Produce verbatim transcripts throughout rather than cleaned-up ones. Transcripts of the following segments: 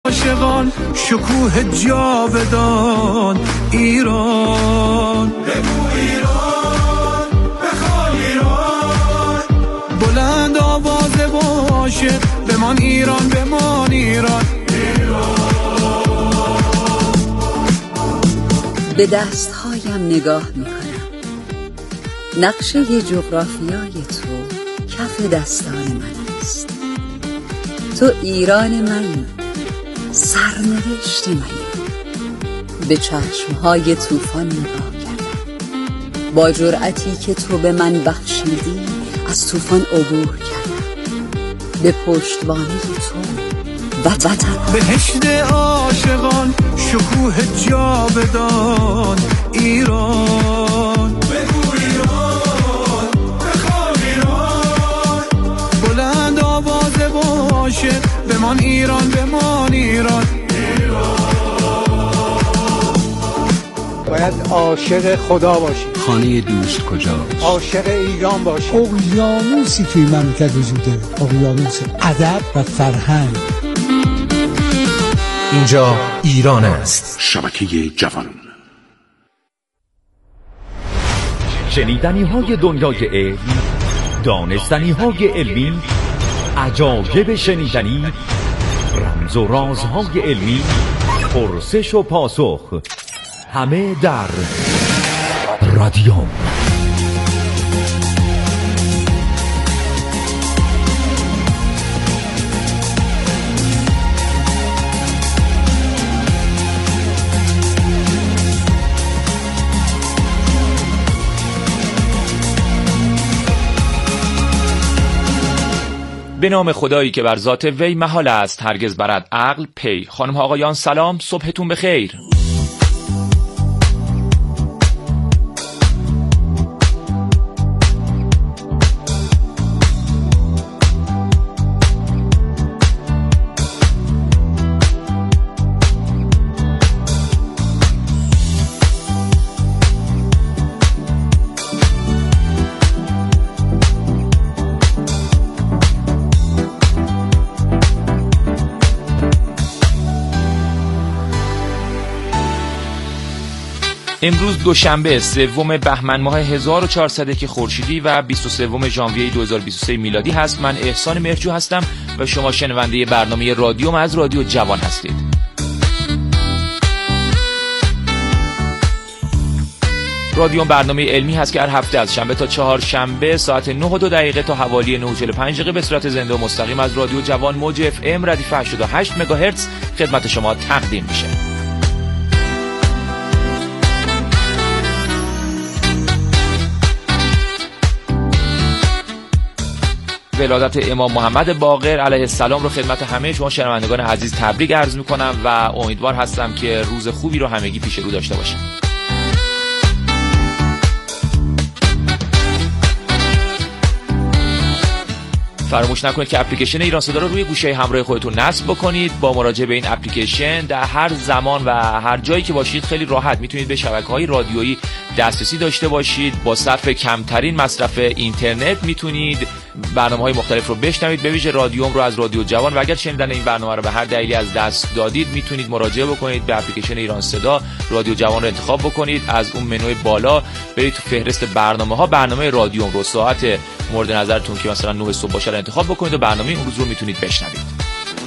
عاشقان شکوه جاودان ایران، بگو ایران، بخوان ایران، بلند آوازه باشه بمان ایران، بمان ایران، ایران. به دستهایم نگاه میکنم، نقشه جغرافیای تو کف دستان من است. تو ایران منی، سرنوشت منی. به چشمهای طوفان نگاه کردم، با جرأتی که تو به من بخشیدی از طوفان عبور کردم. به پشتوانه تو وطن، بهشت عاشقان شکوه جاودان ایران، بگو ایران، بخوان ایران، بلند آوازه باشه بمان ایران، بمان ایران، ایران. باید عاشق خدا باشی. خانه دوست کجاست؟ عاشق ایران باشی. اقیانوسی توی مملکت وجوده، اقیانوس ادب و فرهنگ. اینجا ایران است. شبکه جوان. شنیدنی های دنیای علم، دانستنی های علمی، عجایب شنیدنی، رمز و رازهای علمی، پرسش و پاسخ، همه در رادیوم. به نام خدایی که بر ذات وی محال است هرگز برد عقل پی. خانم ها آقایان سلام، صبحتون بخیر. امروز دوشنبه سوم بهمن ماه هزار و چهارصد که خورشیدی و بیست و سوم ژانویه دو هزار و بیست و سه میلادی هست. من احسان مرجو هستم و شما شنونده برنامه رادیوم از رادیو جوان هستید. رادیوم برنامه علمی هست که هر هفته از شنبه تا چهارشنبه ساعت نه و دو دقیقه تا حوالی نه و چهل و پنج دقیقه به صورت زنده و مستقیم از رادیو جوان موج اف ام ردیف هشتاد و هشت مگاهرتز خدمت شما تقدیم میشه. ولادت امام محمد باقر علیه السلام رو خدمت همه شما شنوندگان عزیز تبریک عرض میکنم و امیدوار هستم که روز خوبی رو همگی پیش رو داشته باشیم. فراموش نکنید که اپلیکیشن ایران صدا رو روی گوشه همراه خودتون نصب بکنید. با مراجعه به این اپلیکیشن در هر زمان و هر جایی که باشید خیلی راحت میتونید به شبکه‌های رادیویی دسترسی داشته باشید. با صرف کمترین مصرف اینترنت میتونید برنامه‌های مختلف رو بشنوید، به ویژه رادیوم رو از رادیو جوان. و اگر شنیدن این برنامه رو به هر دلیلی از دست دادید میتونید مراجعه بکنید به اپلیکیشن ایران صدا، رادیو جوان رو انتخاب بکنید، از اون منوی بالا برید تو فهرست برنامه‌ها برنامه رادیوم رو ساعت مورد نظرتون که مثلا نه صبح باشه رو انتخاب بکنید و برنامه اون روز رو میتونید بشنوید.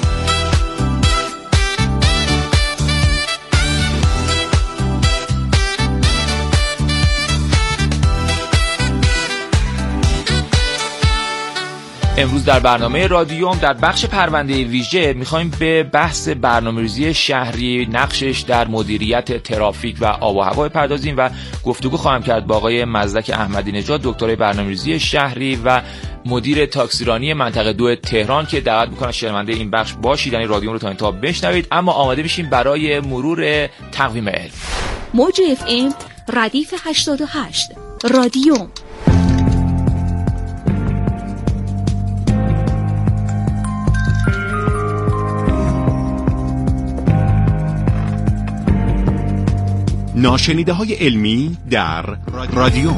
امروز در برنامه رادیوم در بخش پرونده ویژه میخوایم به بحث برنامه‌ریزی شهری، نقشش در مدیریت ترافیک و آب و هوا بپردازیم و گفتگو خواهم کرد با آقای مزدک احمدی نژاد، دکترای برنامه‌ریزی شهری و مدیر تاکسیرانی منطقه دو تهران که دعوت میکنم شنونده این بخش باشید، یعنی رادیوم رو تا انتها بشنوید. اما آماده میشیم برای مرور تقویم علم. موج اف ام ردیف هشتاد و هشت رادیوم. ناشنیده های علمی در رادیو.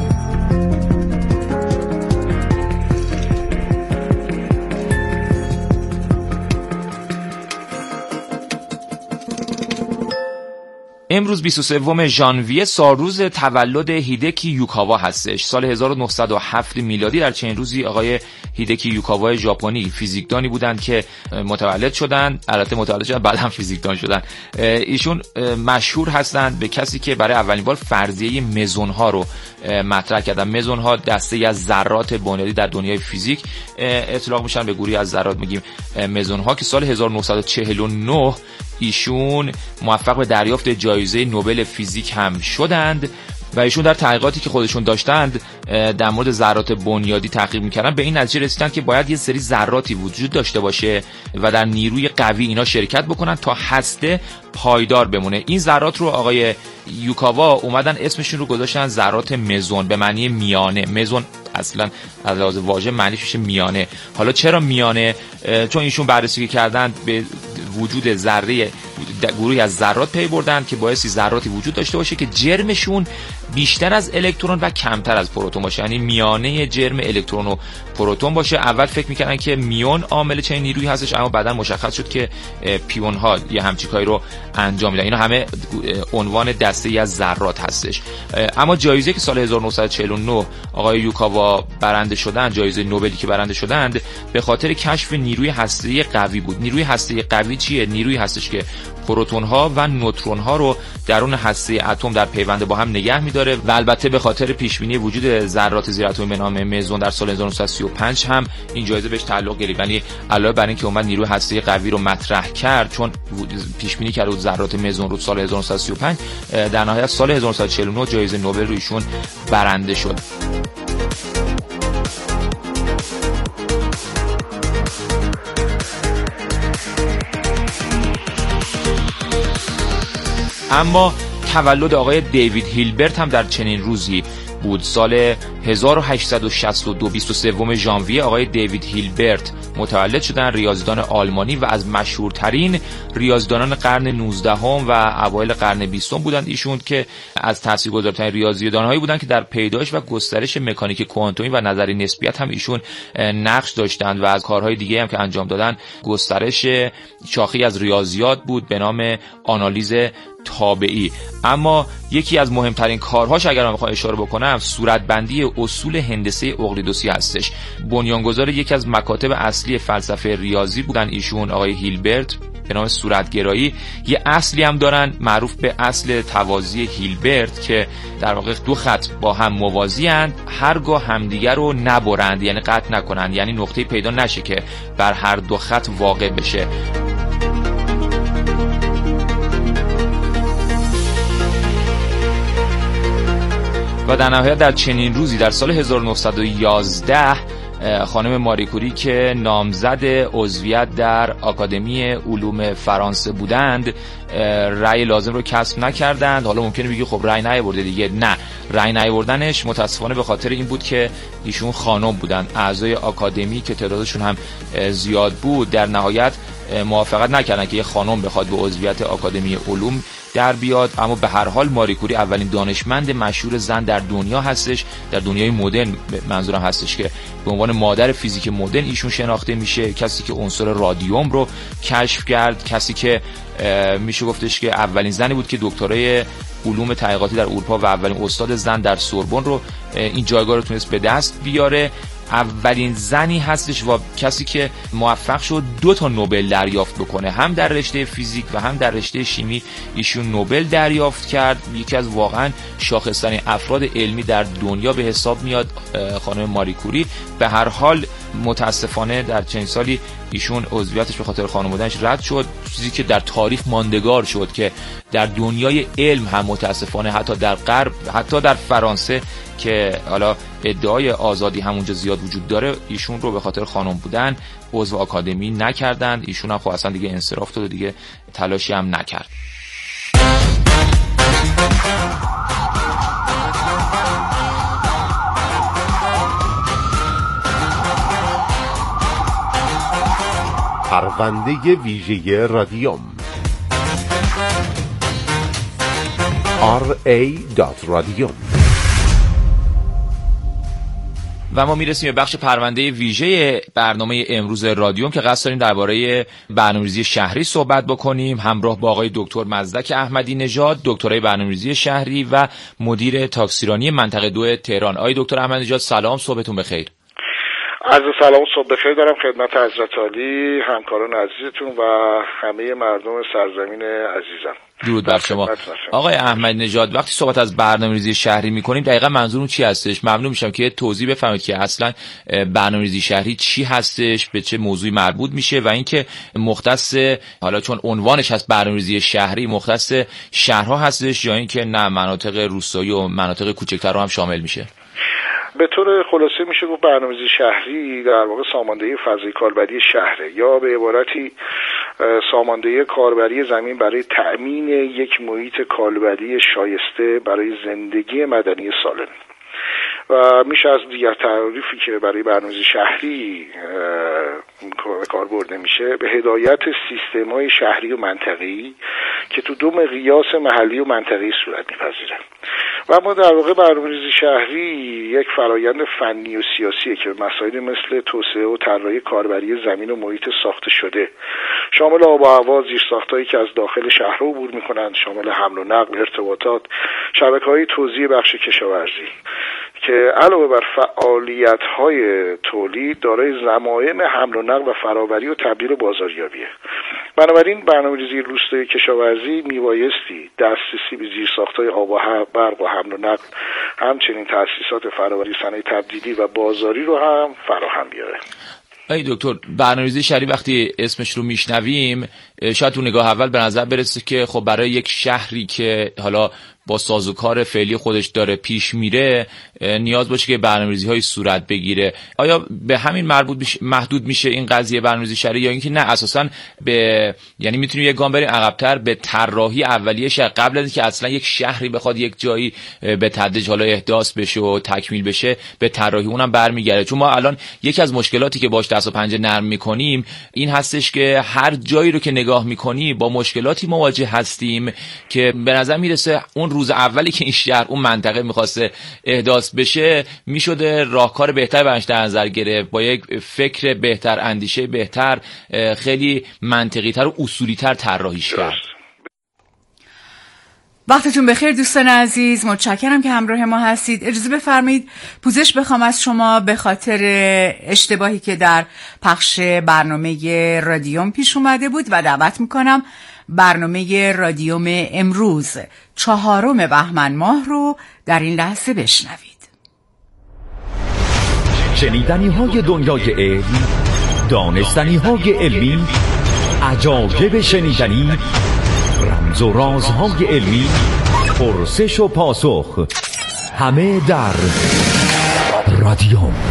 امروز بیست و سوم ژانویه سالروز تولد هیدکی یوکاوا هستش. سال هزار و نهصد و هفت میلادی در چنین روزی آقای هیدکی یوکاوا ژاپنی فیزیکدانی بودند که متولد شدن، البته متولد شدن بعد هم فیزیکدان شدن. ایشون مشهور هستند به کسی که برای اولین بار فرضیه مزون ها رو مطرح کردن. مزون ها دسته از ذرات بنیادی در دنیای فیزیک اطلاق میشن، به گروهی از ذرات میگیم مزون ها، که سال هزار و نهصد و چهل و نه ایشون موفق به دریافت جایزه نوبل فیزیک هم شدند و ایشون در تحقیقاتی که خودشون داشتند در مورد ذرات بنیادی تحقیق میکردن به این نتیجه رسیدن که باید یه سری ذراتی وجود داشته باشه و در نیروی قوی اینا شرکت بکنن تا هسته پایدار بمونه. این ذرات رو آقای یوکاوا اومدن اسمشون رو گذاشتن ذرات مزون به معنی میانه. مزون اصلا از لحاظ واژه معنیش میشه میانه. حالا چرا میانه؟ چون ایشون بررسی کردن به وجود ذره گروهی از ذرات پی بردن که بایستی ذراتی وجود داشته باشه که جرمشون بیشتر از الکترون و کمتر از پروتون باشه، یعنی میانه جرم الکترون و پروتون باشه. اول فکر میکردن که میون عامل چنین نیرویی هستش، اما بعدا مشخص شد که پیون ها یه همچین کاری رو انجام میدن. اینا همه عنوان دسته از ذرات هستش. اما جایزه که سال هزار و نهصد و چهل و نه آقای یوکاوا برنده شدن، جایزه نوبلی که برنده شدند، به خاطر کشف نیروی هسته‌ای قوی بود. نیروی هسته‌ای قوی چیه؟ نیروی هستش که پروتون ها و نوترون ها رو درون هسته اتم در پیوند با هم نگه می‌داره و البته به خاطر پیش بینی وجود ذرات زیراتمی به نام مزون در سال هزار و نهصد و سی و پنج هم این جایزه بهش تعلق گرفت. یعنی علاوه بر اینکه اومد نیروی هسته قوی رو مطرح کرد، چون پیش بینی کرد ذرات مزون رو سال هزار و نهصد و سی و پنج، در نهایت سال هزار و نهصد و چهل و نه جایزه نوبل رو ایشون برنده شد. اما تولد آقای دیوید هیلبرت هم در چنین روزی بود. سال هزار و هشتصد و شصت و دو بیست و سوم ژانویه آقای دیوید هیلبرت متولد شدن، ریاضیدان آلمانی و از مشهورترین ریاضیدانان قرن نوزدهم و اوایل قرن بیستم بودند. ایشون که از تاثیرگذارترین ریاضیدانهایی بودند که در پیدایش و گسترش مکانیک کوانتومی و نظریه نسبیت هم ایشون نقش داشتند و از کارهای دیگه هم که انجام دادن گسترش شاخه‌ای از ریاضیات بود به نام آنالیز تابعی. اما یکی از مهمترین کارهاش اگر من بخوام اشاره بکنم صورتبندی اصول هندسه اقلیدوسی هستش. بنیانگذار یکی از مکاتب اصلی فلسفه ریاضی بودن ایشون آقای هیلبرت به نام صورتگرایی. یه اصلی هم دارن معروف به اصل توازی هیلبرت که در واقع دو خط با هم موازی اند، هرگاه همدیگر رو نبرند، یعنی قطع نکنند، یعنی نقطه پیدا نشه که بر هر دو خط واقع بشه. و در نهایت در چنین روزی در سال هزار و نهصد و یازده خانم ماری کوری که نامزد عضویت در آکادمی علوم فرانسه بودند رأی لازم رو کسب نکردند. حالا ممکنه بگی خب رأی نیاورده دیگه. نه، رأی نیاوردنش متاسفانه به خاطر این بود که ایشون خانم بودند. اعضای آکادمی که تعدادشون هم زیاد بود در نهایت موافقت نکردن که یه خانم بخواد به عضویت آکادمی علوم در بیاد. اما به هر حال ماری کوری اولین دانشمند مشهور زن در دنیا هستش، در دنیای مدرن منظورم هستش، که به عنوان مادر فیزیک مدرن ایشون شناخته میشه. کسی که عنصر رادیوم رو کشف کرد، کسی که میشه گفتش که اولین زنی بود که دکترای علوم تحقیقاتی در اروپا و اولین استاد زن در سوربن رو این جایگاه رو تونست به دست بیاره. اولین زنی هستش و کسی که موفق شد دو تا نوبل دریافت بکنه، هم در رشته فیزیک و هم در رشته شیمی ایشون نوبل دریافت کرد. یکی از واقعا شاخص‌ترین افراد علمی در دنیا به حساب میاد خانم ماری کوری. به هر حال متاسفانه در چند سالی ایشون عضویتش به خاطر خانم بودنش رد شد، چیزی که در تاریخ ماندگار شد که در دنیای علم هم متاسفانه حتی در غرب، حتی در فرانسه که حالا ادعای آزادی همونجا زیاد وجود داره، ایشون رو به خاطر خانم بودن عضو آکادمی نکردند. ایشون هم خب اصلا دیگه انصراف داد و دیگه تلاشی هم نکرد. پرونده ویژه رادیوم آر ای دات رادیوم و ما میرسیم به بخش پرونده ویژه برنامه امروز رادیوم که قصد داریم درباره برنامه‌ریزی شهری صحبت بکنیم، همراه با آقای دکتر مزدک احمدی نژاد، دکترای برنامه‌ریزی شهری و مدیر تاکسیرانی منطقه دو تهران. آقای دکتر احمدی نژاد سلام، صبحتون بخیر. عرض سلام و صبح بخیر دارم خدمت حضرت عالی، همکاران عزیزتون و همه مردم سرزمین عزیزم. درود بر شما. آقای احمدی نژاد، وقتی صحبت از برنامه‌ریزی شهری می‌کنیم دقیقاً منظورمون چی هستش؟ ممنون میشم که توضیح بفرمایید که اصلاً برنامه‌ریزی شهری چی هستش، به چه موضوعی مربوط میشه و اینکه مختص، حالا چون عنوانش هست برنامه‌ریزی شهری، مختص شهرها هستش یا اینکه نه مناطق روستایی و مناطق کوچکتر رو هم شامل میشه؟ به طور خلاصه میشه گفت برنامه‌ریزی شهری در واقع ساماندهی فضای کاربری شهره، یا به عبارتی ساماندهی کاربری زمین برای تأمین یک محیط کاربری شایسته برای زندگی مدنی سالم. و میشه از دیگر تعریفی که برای برنامه‌ریزی شهری کار برده میشه به هدایت سیستم‌های شهری و منطقه‌ای که تو دو مقیاس محلی و منطقه‌ای صورت می‌پذیره. و ما در واقع برنامه‌ریزی شهری یک فرایند فنی و سیاسیه که مسائلی مثل توسعه و طراحی کاربری زمین و محیط ساخته شده، شامل آب و هوا، زیرساخت‌هایی که از داخل شهر عبور می‌کنند، شامل حمل و نقل، ارتباطات، شبکه‌های توزیع بخش کشاورزی، که علاوه بر فعالیت‌های تولید دارای ضمایم حمل و نقل و فراوری و تبدیل بازاریابیه. بنابراین برنامه‌ریزی روستایی کشاورزی میبایستی دسترسی به زیرساخت‌های آب و برق و حمل و نقل، همچنین تأسیسات فراوری، صنایع تبدیلی و بازاری رو هم فراهم بیاره. ای دکتر، برنامه‌ریزی شهری وقتی اسمش رو میشنویم شاید تو نگاه اول به نظر برسه که خب برای یک شهری که حالا با سازوکار فعلی خودش داره پیش میره نیاز باشه که برنامه‌ریزی‌های صورت بگیره. آیا به همین مربوط میشه، محدود میشه این قضیه برنامه‌ریزی شهری، یا اینکه نه اساساً به یعنی میتونیم یک گام بریم عقب‌تر به طراحی اولیه شهر قبل از اینکه اصلا یک شهری بخواد یک جایی به تدریج حالا احداث بشه و تکمیل بشه به طراحی اونم برمیگرده؟ چون ما الان یکی از مشکلاتی که باش دست و پنجه نرم میکنیم این هستش که هر جایی رو که نگاه میکنی با مشکلاتی مواجه هستیم که به نظر میرسه اون روز اولی که این شهر اون منطقه میخواسته احداث بشه میشده راهکار بهتر برش در نظر گرفت، با یک فکر بهتر، اندیشه بهتر، خیلی منطقی تر و اصولی تر طراحیش کرد. وقتتون بخیر دوستان عزیز، متشکرم که همراه ما هستید. اجازه بفرمایید پوزش بخوام از شما به خاطر اشتباهی که در پخش برنامه رادیوم پیش اومده بود و دعوت میکنم برنامه رادیوم امروز چهارم بهمن ماه رو در این لحظه بشنوید. شنیدنی های دنیای علم، دانستنی های علمی، عجایب شنیدنی، رمز و رازهای علمی، پرسش و پاسخ، همه در رادیوم.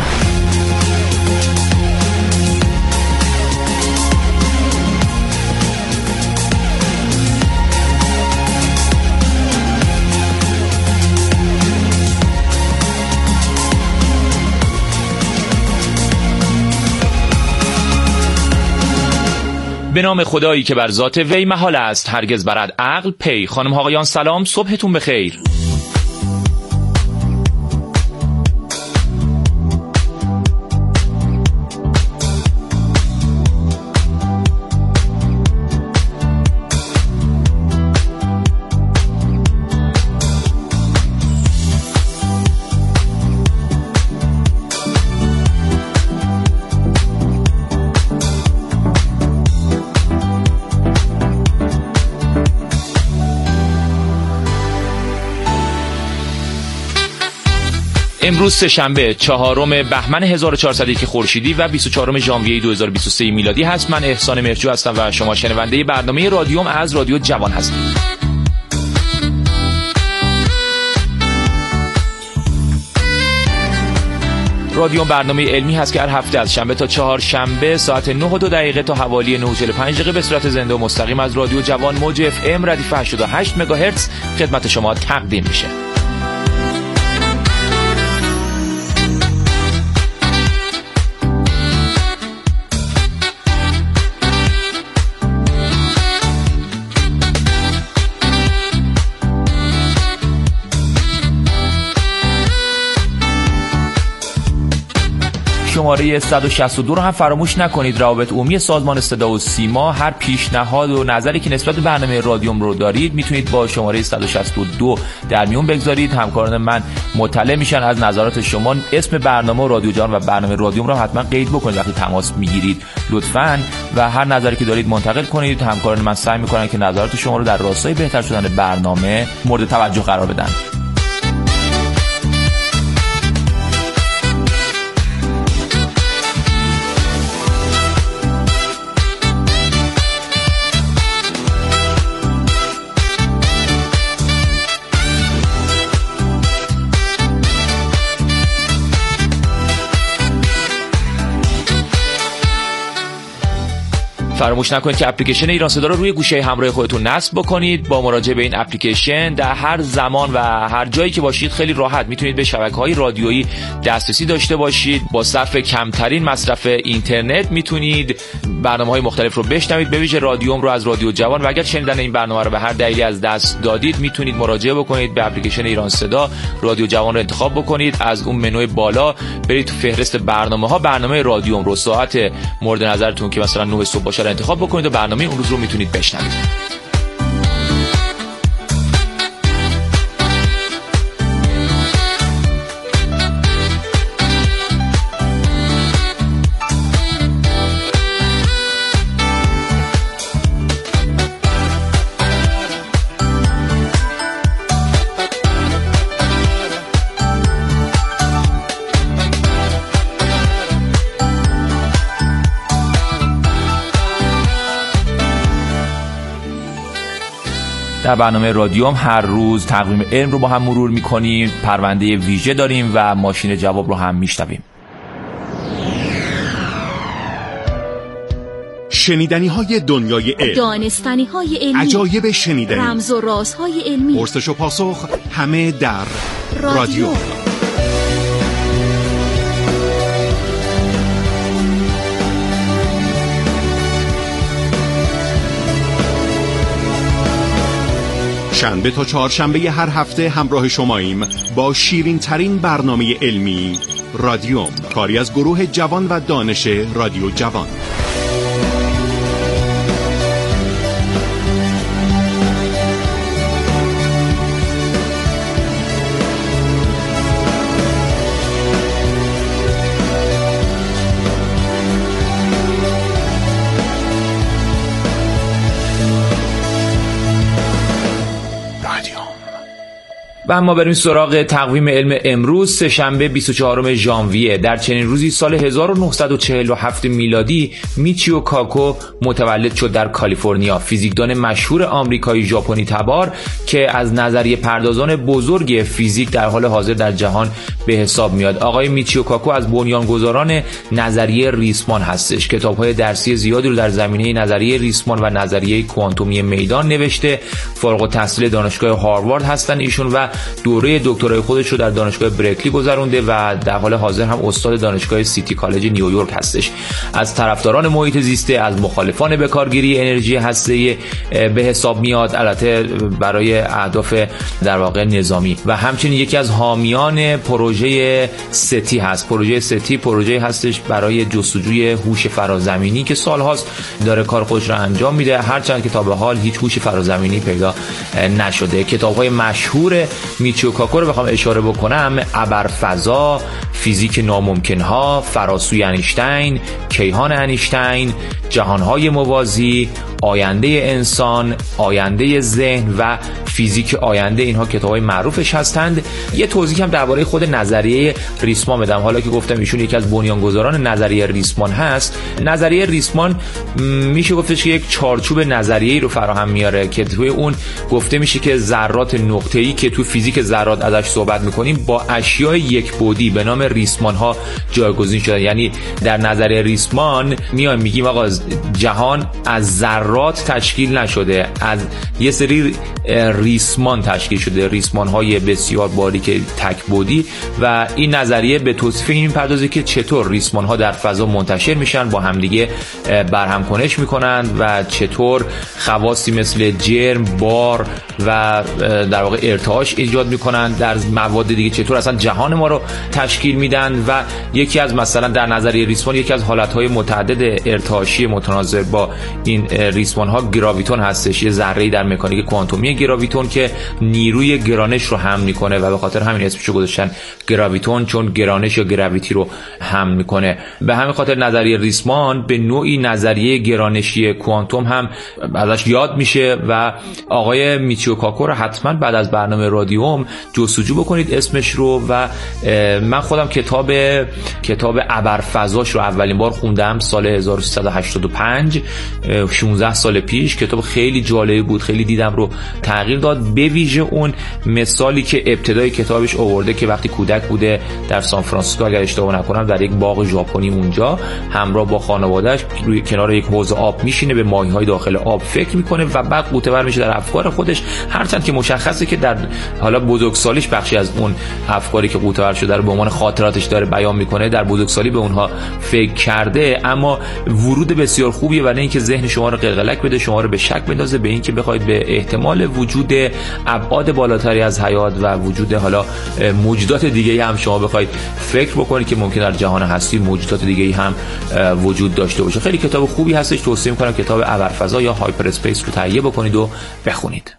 به نام خدایی که بر ذات وی محال است هرگز برد عقل پی. خانم آقایان سلام، صبحتون بخیر. امروز سه شنبه چهارم بهمن هزار و چهارصد و یک خورشیدی و بیست و چهارم ژانویه دو هزار و بیست و سه میلادی هست. من احسان مرجو هستم و شما شنونده برنامه رادیوم از رادیو جوان هستید. رادیوم برنامه علمی هست که هر هفته از شنبه تا چهار شنبه ساعت نه و دو دقیقه تا حوالی نه و چهل و پنج دقیقه به صورت زنده و مستقیم از رادیو جوان موج اف ام ردیف هشتاد و هشت مگاهرتز خدمت شما تقدیم میشه. شماره صد و شصت و دو رو هم فراموش نکنید. روابط عمومی سازمان صدا و سیما، هر پیشنهاد و نظری که نسبت به برنامه رادیوم رو دارید میتونید با شماره صد و شصت و دو در میون بگذارید. همکاران من مطلع میشن از نظرات شما. اسم برنامه رادیو جوان و برنامه رادیوم رو حتما قید بکنید وقتی تماس میگیرید لطفاً، و هر نظری که دارید منتقل کنید. همکاران من سعی میکنن که نظرات شما رو در راستای بهتر شدن برنامه مورد توجه قرار بدن. فراموش نکنید که اپلیکیشن ایران صدا رو روی گوشه همراه خودتون نصب بکنید. با مراجعه به این اپلیکیشن در هر زمان و هر جایی که باشید خیلی راحت میتونید به شبکه‌های رادیویی دسترسی داشته باشید. با صرف کمترین مصرف اینترنت میتونید برنامه‌های مختلف رو بشنوید، به ویژه رادیوم رو از رادیو جوان. و اگر شنیدن این برنامه رو به هر دلیلی از دست دادید میتونید مراجعه بکنید به اپلیکیشن ایران صدا، رادیو جوان رو انتخاب بکنید، از اون منوی بالا برید تو فهرست برنامه‌ها برنامه رادیوم رو ساعت مورد نظرتون که مثلا نه صبح باشه انتخاب بکنید و برنامه اون روز رو میتونید بشنوید. در برنامه رادیوم هر روز تقویم علم رو با هم مرور می‌کنیم، پرونده ویژه داریم و ماشین جواب رو هم میشنویم. شنیدنی های دنیای علم، دانستنی های علمی، عجایب شنیدنی، رمز و رازهای علمی، پرسش و پاسخ، همه در رادیو, رادیو. شنبه تا چهارشنبه هر هفته همراه شماییم با شیرین ترین برنامه علمی رادیوم، کاری از گروه جوان و دانش رادیو جوان. و اما بریم سراغ تقویم علم امروز، سه‌شنبه بیست و چهارم ژانویه. در چنین روزی سال هزار و نهصد و چهل و هفت میلادی میچیو کاکو متولد شد در کالیفرنیا. فیزیکدان مشهور آمریکایی ژاپنی تبار که از نظریه پردازان بزرگ فیزیک در حال حاضر در جهان به حساب میاد. آقای میچیو کاکو از بنیانگذاران نظریه ریسمان هستش. کتاب‌های درسی زیادی رو در زمینه نظریه ریسمان و نظریه کوانتومی میدان نوشته. فارغ التحصیل دانشگاه هاروارد هستن ایشون و دوره دکترای خودش رو در دانشگاه برکلی گذرونده و در حال حاضر هم استاد دانشگاه سیتی کالج نیویورک هستش. از طرفداران محیط زیسته، از مخالفان به کارگیری انرژی هسته‌ای به حساب میاد، البته برای اهداف در واقع نظامی، و همچنین یکی از حامیان پروژه ستی هست. پروژه ستی پروژه هستش برای جستجوی هوش فرازمینی که سالهاست داره کار خودش رو انجام میده، هرچند که تا به حال هیچ هوش فرازمینی پیدا نشده. کتاب‌های مشهور میچیو کاکو رو بخوام اشاره بکنم: ابرفضا، فیزیک ناممکن‌ها، فراسوی انیشتین، کیهان انیشتین، جهان‌های موازی، آینده انسان، آینده ذهن و فیزیک آینده. اینها کتاب‌های معروفش هستند. یه توضیح هم درباره خود نظریه ریسمان بدم. حالا که گفتم ایشون یکی از بنیانگذاران نظریه ریسمان هست، نظریه ریسمان میشه گفتش که یک چارچوب نظریه‌ای رو فراهم میاره که توی اون گفته میشه که ذرات نقطه‌ای که تو فیزیک ذرات ازش صحبت می‌کنیم با اشیاء یک بعدی به نام ریسمان‌ها جایگزین شده. یعنی در نظریه ریسمان میایم میگیم آقا جهان از ذرات تشکیل نشده، از یه سری ریسمان تشکیل شده، ریسمان های بسیار باریک تک بعدی، و این نظریه به توصیف این میپردازه که چطور ریسمان ها در فضا منتشر میشن، با همدیگه برهم کنش میکنند و چطور خواصی مثل جرم، بار و در واقع ارتعاش ایجاد میکنند در مواد دیگه، چطور اصلا جهان ما رو تشکیل میدن و یکی از مثلا در نظریه ریسمان یکی از حالتهای متعدد ارتعاشی متناظر با این ریسمان ها گراویتون هستش، یه ذره‌ای در مکانیک کوانتومی گراویتون که نیروی گرانش رو حمل میکنه و به خاطر همین اسمشو گذاشتن گراویتون، چون گرانش یا گراویتی رو حمل میکنه. به همین خاطر نظریه ریسمان به نوعی نظریه گرانشی کوانتوم هم ازش یاد میشه و آقای میچیو کاکو رو حتما بعد از برنامه رادیوم جستجو بکنید اسمش رو. و من خودم کتاب کتاب ابرفضاش رو اولین بار خوندم سال هزار و سیصد و هشتاد و پنج، شانزده سال پیش. کتاب خیلی جالبی بود، خیلی دیدم رو تغییر داد، به ویژه اون مثالی که ابتدای کتابش آورده که وقتی کودک بوده در سان فرانسیسکو اگر اشتباه نکنم در یک باغ ژاپنی اونجا همراه با خانواده‌اش روی کنار یک حوض آب میشینه، به ماهی‌های داخل آب فکر میکنه و بعد غوطه‌ور میشه در افکار خودش، هرچند که مشخصه که در حالا بزرگسالیش بخشی از اون افکاری که غوطه‌ور شده رو به عنوان خاطراتش داره بیان میکنه، در بزرگسالی به اونها فکر کرده. اما ورود بسیار خوبیه برای اینکه ذهن شما رو قلقلک بده، شما رو به شک بندازه به اینکه بخواید به احتمال وجود ابعاد بالاتری از حیات و وجود حالا موجودات دیگه‌ای هم شما بخواید فکر بکنید که ممکن در جهان هستی موجودات دیگه‌ای هم وجود داشته باشه. خیلی کتاب خوبی هستش، توصیه می‌کنم کتاب ابرفضا یا هایپر اسپیس رو تهیه بکنید و بخونید.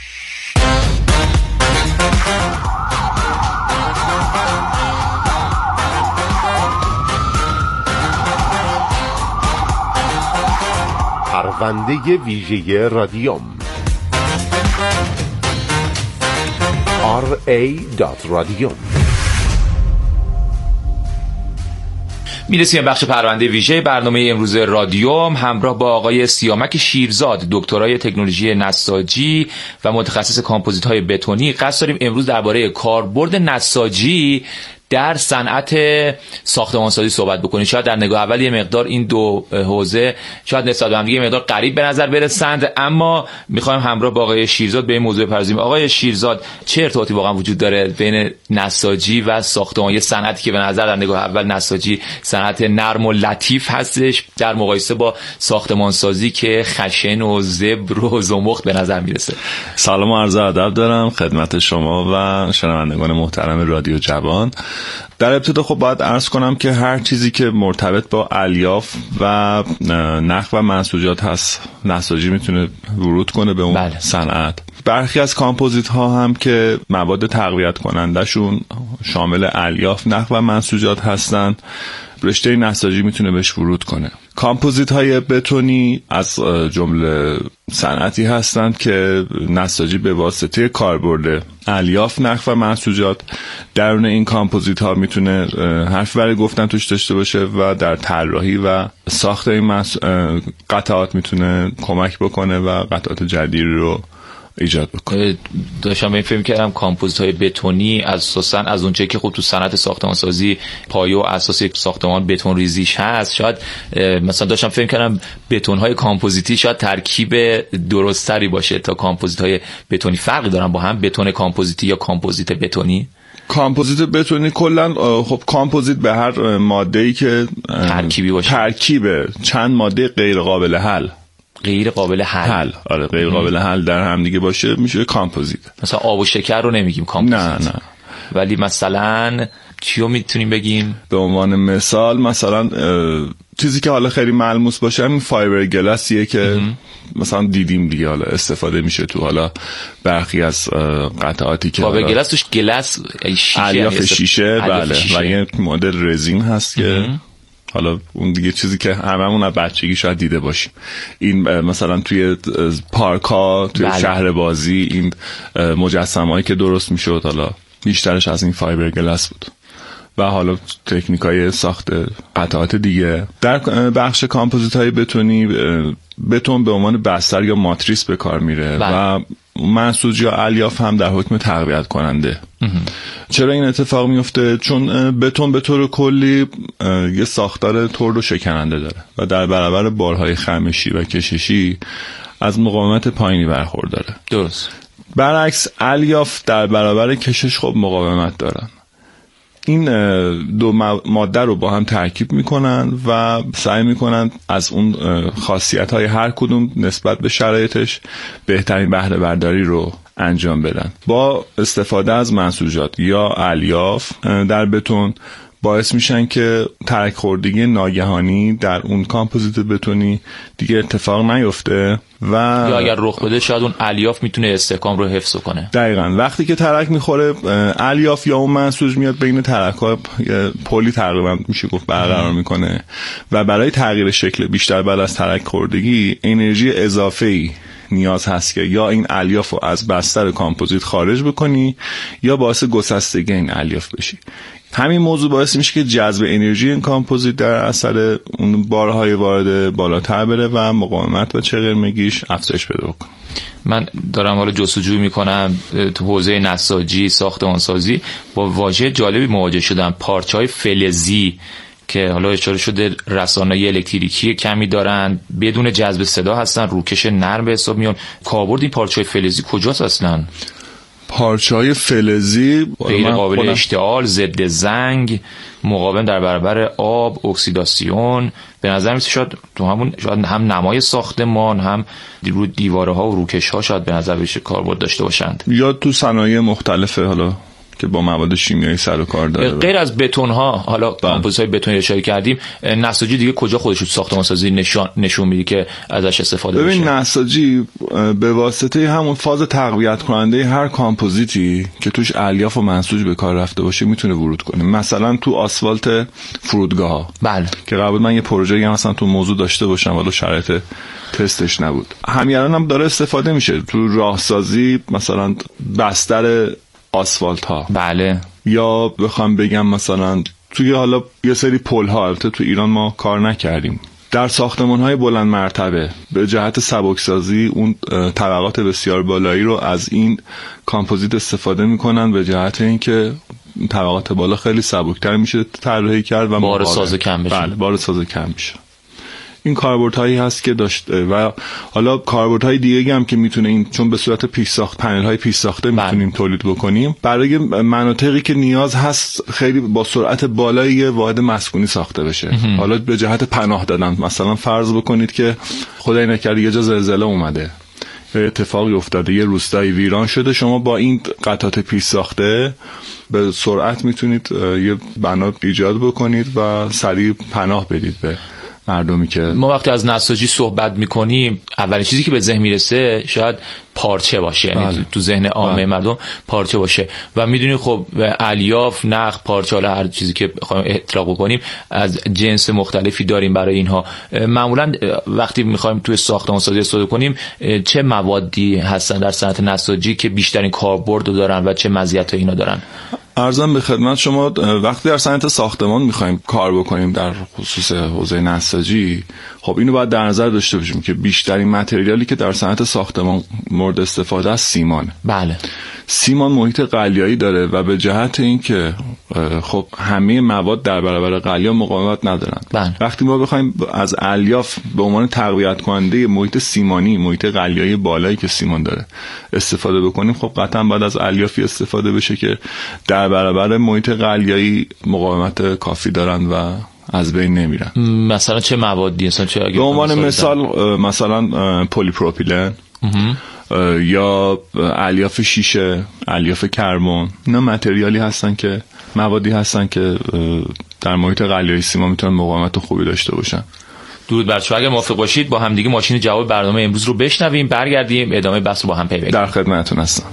پرونده ویژه رادیوم آر ای دات رادیوم. میرسیم بخش پرونده ویژه برنامه امروز رادیوم همراه با آقای سیامک شیرزاد، دکترای تکنولوژی نساجی و متخصص کامپوزیت های بتونی. قصد داریم امروز درباره کاربرد نساجی در صنعت ساختمانسازی صحبت بکنیم. شاید در نگاه اول یه مقدار این دو حوزه شاید نسبت به هم دیگه مقدار قریب به نظر برسند، اما میخوایم همراه با آقای شیرزاد به این موضوع بپردازیم. آقای شیرزاد، چه ارتباطی واقعا وجود داره بین نساجی و ساختمان؟ یه صنعتی که به نظر در نگاه اول نساجی صنعت نرم و لطیف هستش در مقایسه با ساختمانسازی که خشن و زبر و زمخت به نظر میرسه. سلام و عرض ادب دارم خدمت شما و شنوندگان محترم رادیو جوان. در ابتدا خب باید عرض کنم که هر چیزی که مرتبط با الیاف و نخ و منسوجات هست نساجی میتونه ورود کنه به اون بله. صنعت. برخی از کامپوزیت ها هم که مواد تقویت کننده شون شامل الیاف، نخ و منسوجات هستن، رشته نساجی میتونه بهش ورود کنه. کامپوزیت های بتونی از جمله صنعتی هستند که نساجی به واسطه کاربرد الیاف، نخ و منسوجات درون این کامپوزیت ها میتونه حرف برای گفتن توش داشته باشه و در طراحی و ساخت این قطعات میتونه کمک بکنه و قطعات جدیدی رو ایجاد بکنه. داشتم به این فکر می‌کردم کامپوزیت های بتونی اساساً از اونچه که خب تو صنعت ساختمان سازی پایه و اساس یک ساختمان بتون ریزیش هست، شاید مثلا داشتم فکر می‌کردم بتون های کامپوزیتی شاید ترکیب درستری باشه تا کامپوزیت های بتونی. فرقی دارن با هم بتون کامپوزیتی یا کامپوزیت بتونی؟ کامپوزیت بتونی کلا خب کامپوزیت به هر ماده‌ای که ترکیبی باشه، ترکیب چند ماده غیر قابل حل غیر قابل حل حل آره غیر قابل حل در هم دیگه باشه میشه کامپوزیت. مثلا آب و شکر رو نمیگیم کامپوزیت. نه نه. ولی مثلا چیو میتونیم بگیم؟ به عنوان مثال مثلا چیزی که حالا خیلی ملموس باشه همین فایبر گلاسیه که ام. مثلا دیدیم دیگه حالا استفاده میشه تو حالا برخی از قطعاتی که فایبر گلاس توش گلاس شیشه الیاف شیشه بله شیشه. و یه مدل رزین هست که ام. حالا اون دیگه چیزی که هممون از بچگی شاید دیده باشیم. این مثلا توی پارک ها توی بله. شهر بازی این مجسمه‌ای که درست میشد حالا بیشترش از این فایبر گلاس بود و حالا تکنیکای ساخت قطعات دیگه. در بخش کامپوزیت های بتونی بتون به عنوان بستر یا ماتریس به کار میره بله. و منسوج یا الیاف هم در حکم تقویت کننده. چرا این اتفاق میفته؟ چون بتون به طور کلی یه ساختار ترد و شکننده داره و در برابر بارهای خمشی و کششی از مقاومت پایینی برخورداره. درست. برعکس الیاف در برابر کشش خب مقاومت دارن. این دو ماده رو با هم ترکیب میکنن و سعی میکنن از اون خاصیت های هر کدوم نسبت به شرایطش بهترین بهره برداری رو انجام بدن. با استفاده از منسوجات یا الیاف در بتون باعث میشن که ترک خوردگی ناگهانی در اون کامپوزیت بتونی دیگه اتفاق نیفته و یا اگر رخ بده شاید اون الیاف میتونه استحکام رو حفظ کنه. دقیقاً وقتی که ترک میخوره الیاف یا اون منسوج میاد بین ترک‌ها پلی تقریبا میشه گفت برقرار میکنه و برای تغییر شکل بیشتر بعد از ترک خوردگی انرژی اضافه‌ای نیاز هست که یا این الیاف رو از بستر کامپوزیت خارج بکنی یا باعث گسستگی این الیاف بشی. همین موضوع باعث میشه که جذب انرژی این کامپوزیت در اثر اون بارهای وارد بالاتر بره و مقاومت و چغرمگیش افزایش پیدا کنه. من دارم حالا جستجو میکنم تو حوزه نساجی، ساختمانسازی، با واژه جالبی مواجه شدم، پارچه‌های فلزی که حالا اشاره شده رسانه‌های الکتریکی کمی دارن، بدون جذب صدا هستن، روکش نرم به حساب میان. کاربرد این پارچه‌های فلزی کجاست اصلا؟ پارچه‌های فلزی غیر قابل اشتعال، ضد زنگ، مقاوم در برابر آب، اکسیداسیون. به نظر میاد شاید تو همون شاید هم نمای ساختمان هم رو دیواره ها و روکش ها شاید به نظر بشه کاربرد داشته باشند، یا تو صنایع مختلفه حالا که با مواد شیمیایی سر و کار داره. غیر از بتون ها، حالا کامپوزیت‌های بتون اشاره کردیم، نساجی دیگه کجا خودش رو ساختمانسازی نشون نشون میده که ازش استفاده بشه؟ ببین نساجی به واسطه همون فاز تقویت کننده هر کامپوزیتی که توش الیاف و منسوج به کار رفته باشه میتونه ورود کنه. مثلا تو آسفالت فرودگاه‌ها، بله، که قبل من یه پروژه‌ای هم مثلا تو موضوع داشته باشم ولی شرایط تستش نبود. همین الان هم داره استفاده میشه تو راهسازی، مثلا بستر آسفالت ها، بله، یا بخوام بگم مثلا توی حالا یه سری پل ها، البته تو ایران ما کار نکردیم، در ساختمان های بلند مرتبه به جهت سبکسازی اون طبقات بسیار بالایی رو از این کامپوزیت استفاده میکنن به جهت اینکه طبقات بالا خیلی سبکتر میشه طراحی کرد و بار ساز کم بشه. بله، بار ساز کم میشه. این کاربردهایی هست که داشته و حالا کاربردهای دیگه هم که میتونه این، چون به صورت پیش ساخت پنل های پیش ساخته میتونیم تولید بکنیم برای مناطقی که نیاز هست خیلی با سرعت بالایی واحد مسکونی ساخته بشه. حالا به جهت پناه دادن، مثلا فرض بکنید که خدای نکرده یه جا زلزله اومده، اتفاقی افتاده، یه روستایی ویران شده، شما با این قطعات پیش ساخته به سرعت میتونید یه بنا ایجاد بکنید و سریع پناه بدید به مردمی. که ما وقتی از نساجی صحبت میکنیم اولین چیزی که به ذهن میرسه شاید پارچه باشه، یعنی تو ذهن عامه مردم پارچه باشه و میدونید خب الیاف، نخ، پارچه، حالا هر چیزی که بخوایم اطلاق کنیم از جنس مختلفی داریم برای اینها. معمولا وقتی میخوایم توی ساختمانسازی استفاده کنیم چه موادی هستن در صنعت نساجی که بیشترین کاربرد رو دارن و چه مزیت‌های اینا دارن؟ عرضم به خدمت شما، وقتی در صنعت ساختمان میخوایم کار بکنیم در خصوص حوزه نساجی، خب اینو باید در نظر داشته باشیم که بیشترین متریالی که در صنعت ساختمان مورد استفاده است سیمان. بله، سیمان محیط قلیایی داره و به جهت اینکه خب همه مواد در برابر قلیا مقاومت ندارن. بله. وقتی ما بخوایم از الیاف به عنوان تقویت کننده محیط سیمانی، محیط قلیایی بالایی که سیمان داره استفاده بکنیم، خب قطعا باید از الیافی استفاده بشه که در برابر محیط قلیایی مقاومت کافی دارن و از بین نمیرن. مثلا چه موادی هستن؟ چه به عنوان مثال مثلا پلی پروپیلن یا الیاف شیشه، الیاف کربن، اینا متریالی هستن که موادی هستن که در محیط قلیایی سیمان میتونن مقاومت خوبی داشته باشن. درود بر شما. اگه موافق باشید با هم دیگه ماشین جواب برنامه امروز رو بشنویم، برگردیم ادامه بحث رو با هم پی بگیریم. در خدمتتون هستم.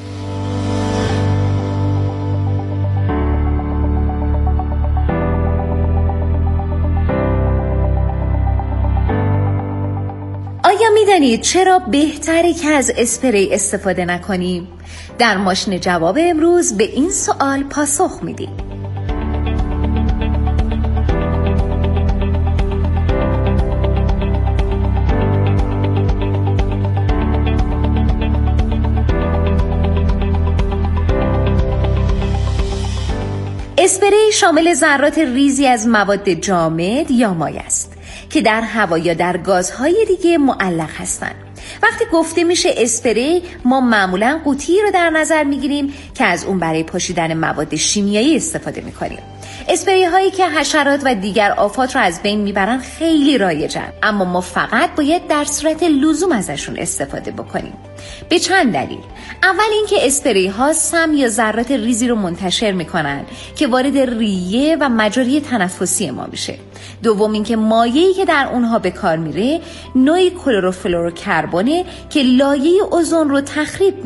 میدانید چرا بهتره که از اسپری استفاده نکنیم؟ در ماشین جواب امروز به این سوال پاسخ میدیم. اسپری شامل ذرات ریزی از مواد جامد یا مایع است که در هوا یا در گازهای دیگه معلق هستند. وقتی گفته میشه اسپری، ما معمولاً قوطی رو در نظر میگیریم که از اون برای پاشیدن مواد شیمیایی استفاده میکنیم. اسپری هایی که حشرات و دیگر آفات رو از بین میبرن خیلی رایجن، اما ما فقط باید در صورت لزوم ازشون استفاده بکنیم. به چند دلیل. اول اینکه اسپری ها سم یا ذرات ریزی رو منتشر میکنن که وارد ریه و مجاری تنفسی ما میشه. دوم اینکه مایعی که در اونها به کار میره نوعی کلروفلوروکربونه که لایه اوزون رو تخریب